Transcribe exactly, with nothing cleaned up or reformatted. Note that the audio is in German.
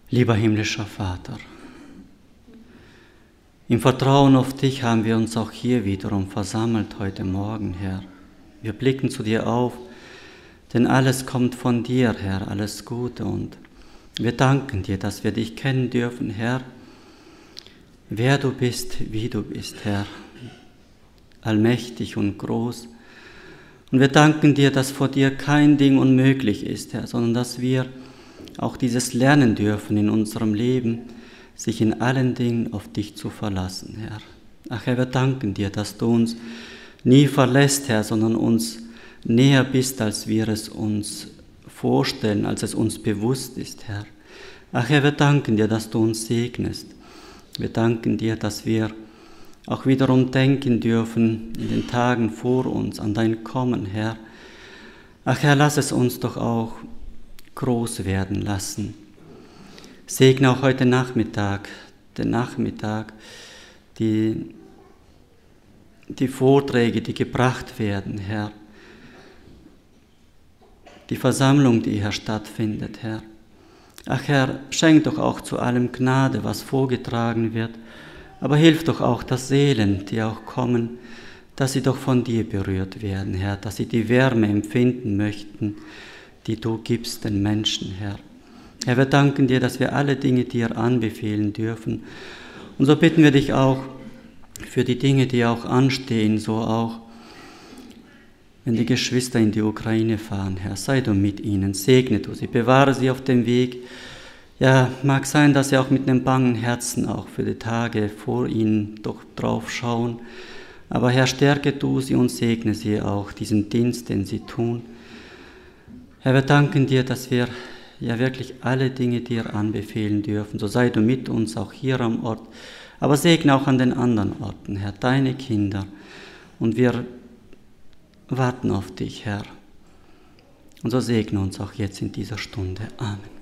Lieber himmlischer Vater, im Vertrauen auf dich haben wir uns auch hier wiederum versammelt heute Morgen, Herr. Wir blicken zu dir auf, denn alles kommt von dir, Herr, alles Gute. Und wir danken dir, dass wir dich kennen dürfen, Herr, wer du bist, wie du bist, Herr, allmächtig und groß. Und wir danken dir, dass vor dir kein Ding unmöglich ist, Herr, sondern dass wir auch dieses lernen dürfen in unserem Leben, sich in allen Dingen auf dich zu verlassen, Herr. Ach Herr, wir danken dir, dass du uns nie verlässt, Herr, sondern uns näher bist, als wir es uns vorstellen, als es uns bewusst ist, Herr. Ach Herr, wir danken dir, dass du uns segnest. Wir danken dir, dass wir auch wiederum denken dürfen in den Tagen vor uns an dein Kommen, Herr. Ach Herr, lass es uns doch auch groß werden lassen. Segne auch heute Nachmittag, den Nachmittag, die, die Vorträge, die gebracht werden, Herr. Die Versammlung, die hier stattfindet, Herr. Ach Herr, schenk doch auch zu allem Gnade, was vorgetragen wird, aber hilf doch auch, dass Seelen, die auch kommen, dass sie doch von dir berührt werden, Herr, dass sie die Wärme empfinden möchten, die du gibst den Menschen, Herr. Herr, wir danken dir, dass wir alle Dinge dir anbefehlen dürfen. Und so bitten wir dich auch für die Dinge, die auch anstehen, so auch, wenn die Geschwister in die Ukraine fahren, Herr, sei du mit ihnen, segne du sie, bewahre sie auf dem Weg. Ja, mag sein, dass sie auch mit einem bangen Herzen auch für die Tage vor ihnen doch drauf schauen. Aber Herr, stärke du sie und segne sie auch, diesen Dienst, den sie tun. Herr, wir danken dir, dass wir ja wirklich alle Dinge dir anbefehlen dürfen. So sei du mit uns, auch hier am Ort, aber segne auch an den anderen Orten, Herr, deine Kinder. Und wir warten auf dich, Herr. Und so segne uns auch jetzt in dieser Stunde. Amen.